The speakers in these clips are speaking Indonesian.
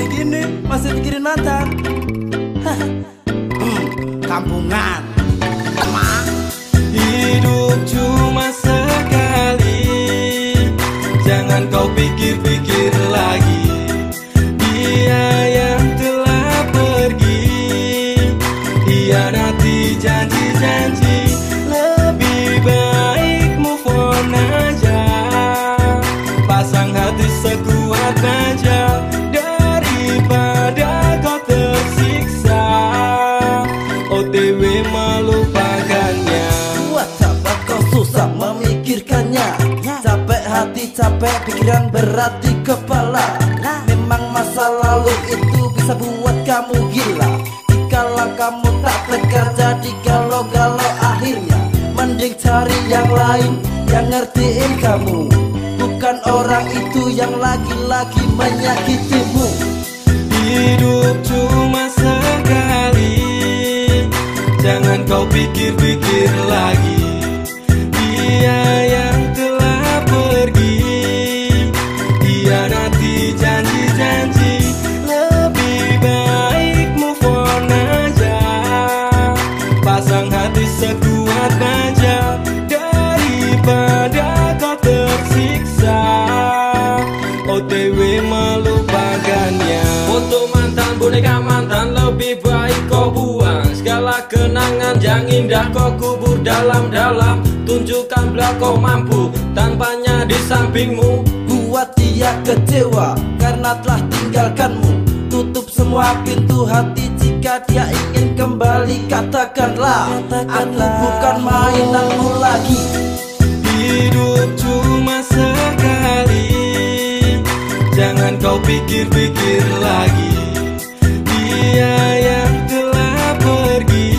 hari gini masih pikirin mantan. Kampungan. Hidup cuma sekali, jangan kau pikir-pikir lagi. Dia yang telah pergi, hianati janji-janji. Lebih baik move on aja, pasang hati sekuat baja, daripada kau tersiksa OTW melupakannya. Buat apa kau susah memikirkannya? Capek hati, capek pikiran, berat di kepala. Memang masa lalu itu bisa buat kamu gila. Dikala kamu tak tegar jadi galau-galau akhirnya. Mending cari yang lain yang ngertiin kamu, bukan orang itu yang lagi-lagi menyakitimu. Hidup cuma sekali, jangan kau pikir-pikir lagi. Dia yang telah pergi, hianati janji-janji. Lebih baik move on aja, pasang hati sekuat baja, daripada kau tersiksa OTW melupakannya. Foto mantan, boneka mantan, lebih baik kau buang. Segala kenangan yang indah kau kubur dalam-dalam. Tunjukkanlah kau mampu tanpanya di sampingmu. Buat dia kecewa karena telah tinggalkanmu. Tutup semua pintu hati jika dia ingin kembali. Katakanlah, aku bukan mainanmu lagi. Hidup cuma sekali, jangan kau pikir-pikir lagi. Dia yang telah pergi,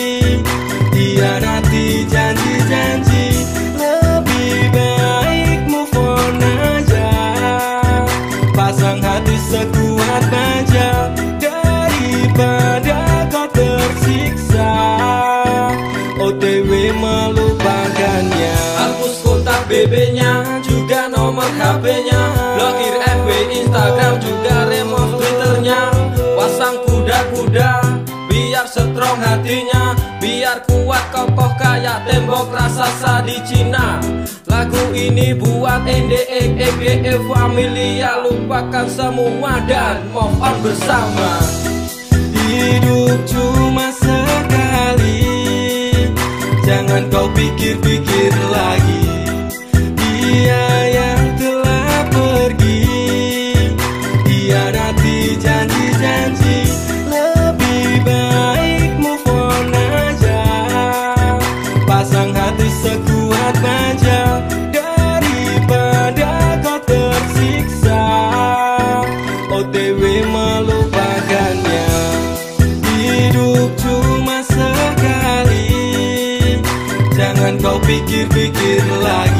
hianati janji-janji. Lebih baik move on aja, pasang hati sekuat baja, daripada kau tersiksa OTW melupakannya. Hapus kontak BB-nya, juga nomor HP-nya, blokir FB, Instagram, juga remove Twitter-nya. Pasang kuda-kuda biar strong hatinya, biar kuat kokoh kayak tembok raksasa di Cina. Lagu ini buat NDE, EGE, Familia. Lupakan semua dan move on bersama. Hidup cuma sekali, jangan kau pikir-pikir lagi. Dia yang telah pergi, hianati janji-janji. Lebih baik move on aja, pasang hati sekuat baja, daripada kau tersiksa OTW melupakannya. Hidup cuma sekali, jangan kau pikir-pikir lagi.